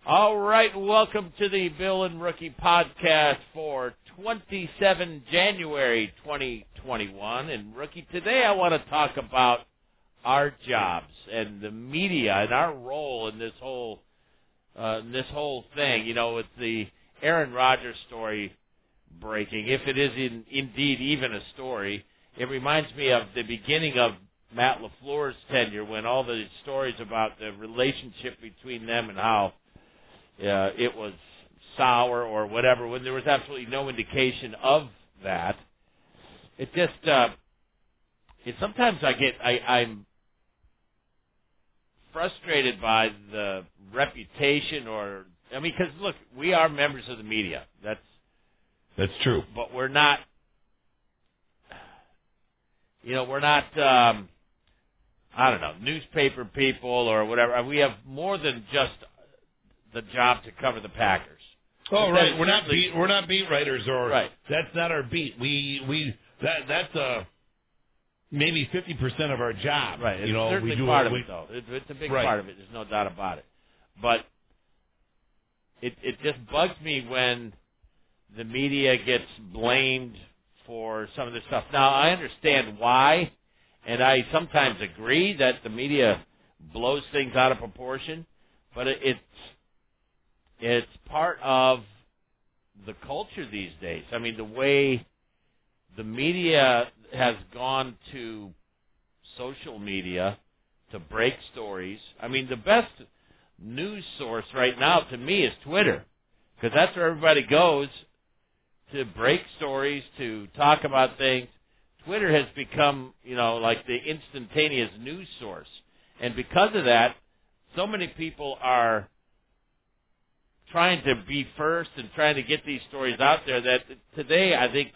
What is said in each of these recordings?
All right, welcome to the Bill and Rookie podcast for 27 January 2021. And Rookie, today I want to talk about our jobs and the media and our role in this whole thing. You know, with the Aaron Rodgers story breaking, if it is indeed even a story, it reminds me of the beginning of Matt LaFleur's tenure, when all the stories about the relationship between them and how it was sour or whatever, when there was absolutely no indication of that. It just, sometimes I'm frustrated by the reputation, because look, we are members of the media. That's true. But we're not, newspaper people or whatever. We have more than just the job to cover the Packers. Oh, right. We're not beat writers, or right. That's not our beat. That's maybe 50% of our job. Right. It's certainly part of it, though. It's a big part of it. There's no doubt about it. But it just bugs me when the media gets blamed for some of this stuff. Now, I understand why, and I sometimes agree that the media blows things out of proportion, but it's part of the culture these days. I mean, the way the media has gone to social media to break stories. I mean, the best news source right now to me is Twitter, because that's where everybody goes to break stories, to talk about things. Twitter has become, like the instantaneous news source. And because of that, so many people are trying to be first and trying to get these stories out there that today I think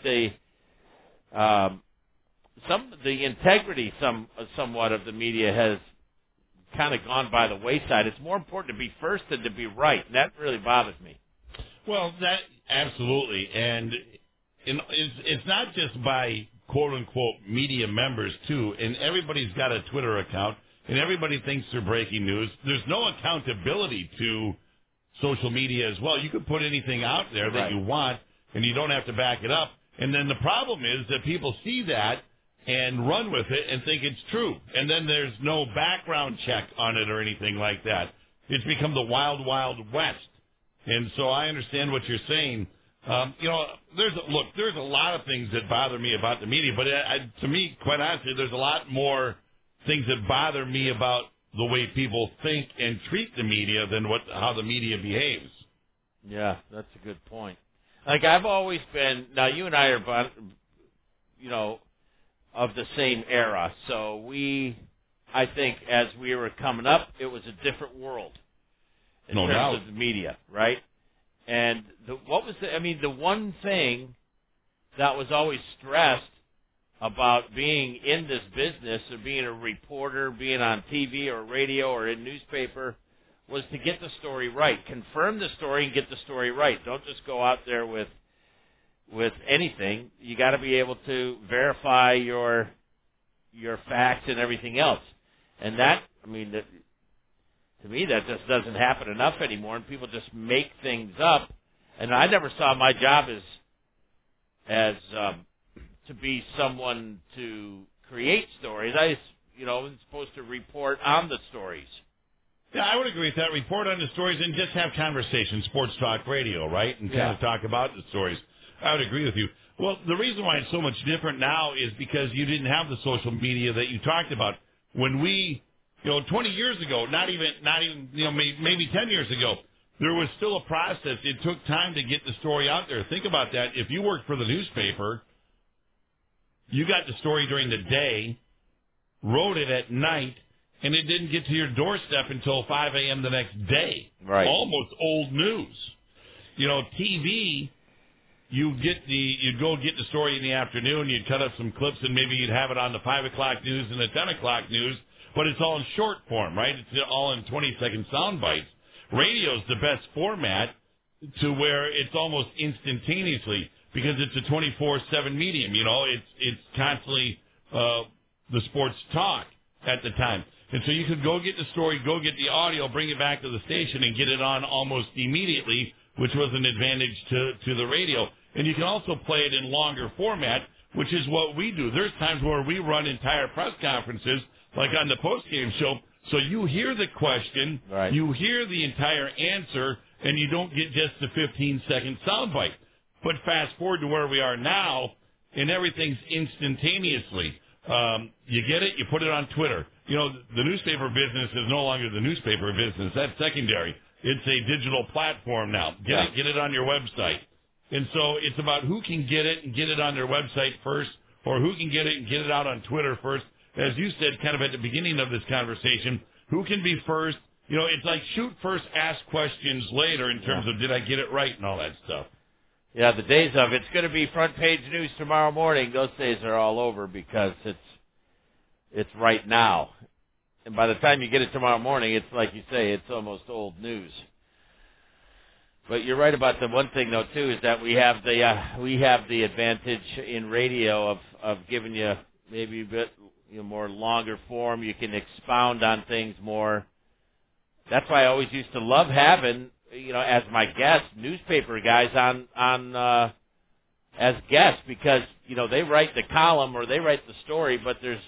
the integrity somewhat of the media has kind of gone by the wayside. It's more important to be first than to be right, and that really bothers me. Well, that absolutely, and it's not just by quote-unquote media members, too, and everybody's got a Twitter account, and everybody thinks they're breaking news. There's no accountability to social media as well. You can put anything out there that you want, and you don't have to back it up. And then the problem is that people see that and run with it and think it's true. And then there's no background check on it or anything like that. It's become the wild, wild west. And so I understand what you're saying. There's a lot of things that bother me about the media, but to me, quite honestly, there's a lot more things that bother me about the way people think and treat the media than how the media behaves. Yeah, that's a good point. Like, I've always been, now you and I are, of the same era, so I think as we were coming up, it was a different world in terms of the media, right? And the one thing that was always stressed about being in this business or being a reporter, being on TV or radio or in newspaper, was to get the story right. Confirm the story and get the story right. Don't just go out there with anything. You got to be able to verify your facts and everything else. And that, to me, that just doesn't happen enough anymore, and people just make things up. And I never saw my job as to be someone to create stories. I was supposed to report on the stories. Yeah, I would agree with that. Report on the stories and just have conversation, sports talk radio, right? And kind of talk about the stories. I would agree with you. Well, the reason why it's so much different now is because you didn't have the social media that you talked about. When we, 20 years ago, not even, maybe 10 years ago, there was still a process. It took time to get the story out there. Think about that. If you worked for the newspaper, you got the story during the day, wrote it at night, and it didn't get to your doorstep until 5 a.m. the next day. Right. Almost old news. TV, you'd go get the story in the afternoon, you'd cut up some clips, and maybe you'd have it on the 5 o'clock news and the 10 o'clock news, but it's all in short form, right? It's all in 20-second sound bites. Radio's the best format to where it's almost instantaneously, because it's a 24/7 medium. It's constantly the sports talk at the time. And so you could go get the story, go get the audio, bring it back to the station, and get it on almost immediately, which was an advantage to the radio. And you can also play it in longer format, which is what we do. There's times where we run entire press conferences, like on the postgame show, so you hear the question, right. You hear the entire answer, and you don't get just the 15-second soundbite. But fast forward to where we are now, and everything's instantaneously. You get it, you put it on Twitter. You know, the newspaper business is no longer the newspaper business. That's secondary. It's a digital platform now. Get it on your website. And so it's about who can get it and get it on their website first, or who can get it and get it out on Twitter first. As you said kind of at the beginning of this conversation, who can be first? You know, it's like shoot first, ask questions later in terms of did I get it right and all that stuff. Yeah, the days of it's going to be front page news tomorrow morning. Those days are all over because it's right now. And by the time you get it tomorrow morning, it's like you say, it's almost old news. But you're right about the one thing though too is that we have the advantage in radio of giving you maybe a bit more longer form. You can expound on things more. That's why I always used to love having as my guests newspaper guys on as guests because they write the column or they write the story, but there's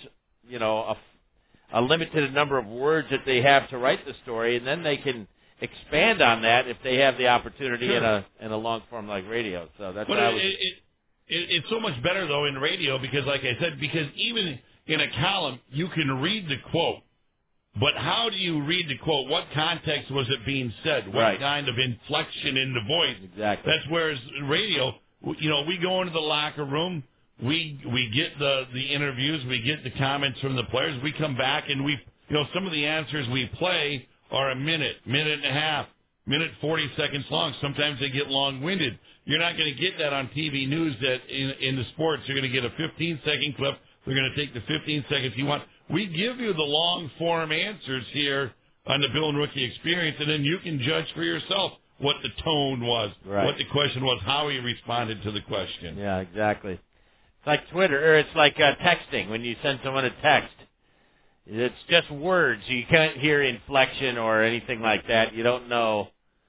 a limited number of words that they have to write the story, and then they can expand on that if they have the opportunity Sure. in a long form like radio. So that's but how it's so much better though in radio because, like I said, because even in a column you can read the quote, but how do you read the quote? What context was it being said? What right. kind of inflection in the voice? Exactly. That's whereas radio, we go into the locker room, we get the interviews, we get the comments from the players, we come back and some of the answers we play are a minute and a half, minute 40 seconds long. Sometimes they get long-winded. You're not going to get that on TV news that in the sports. You're going to get a 15-second clip. They're going to take the 15 seconds you want. We give you the long-form answers here on the Bill and Rookie Experience, and then you can judge for yourself what the tone was, right. what the question was, how he responded to the question. Yeah, exactly. It's like Twitter, or it's like texting. When you send someone a text, it's just words. You can't hear inflection or anything like that. You don't know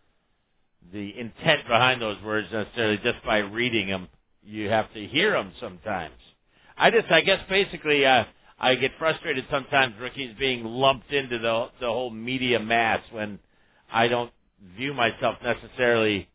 the intent behind those words necessarily just by reading them. You have to hear them sometimes. I guess basically I get frustrated sometimes, rookies being lumped into the whole media mass when I don't view myself necessarily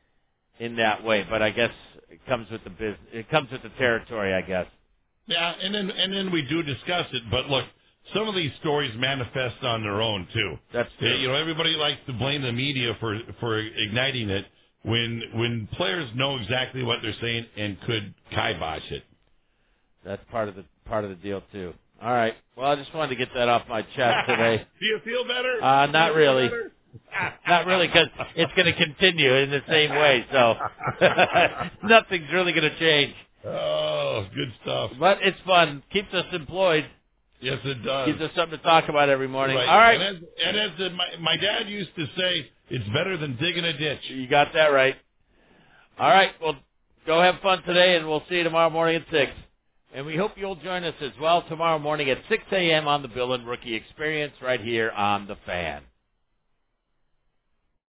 in that way. But I guess it comes with the business. It comes with the territory, I guess. Yeah, and then we do discuss it. But look, some of these stories manifest on their own too. That's true. Everybody likes to blame the media for igniting it when players know exactly what they're saying and could kibosh it. That's part of the deal too. All right. Well, I just wanted to get that off my chest today. Do you feel better? Not really. Not really, because it's going to continue in the same way. So nothing's really going to change. Oh, good stuff. But it's fun. Keeps us employed. Yes, it does. Gives us something to talk about every morning. Right. All right. And as my dad used to say, it's better than digging a ditch. You got that right. All right. Well, go have fun today, and we'll see you tomorrow morning at 6. And we hope you'll join us as well tomorrow morning at 6 a.m. on the Bill and Rookie Experience right here on The Fan.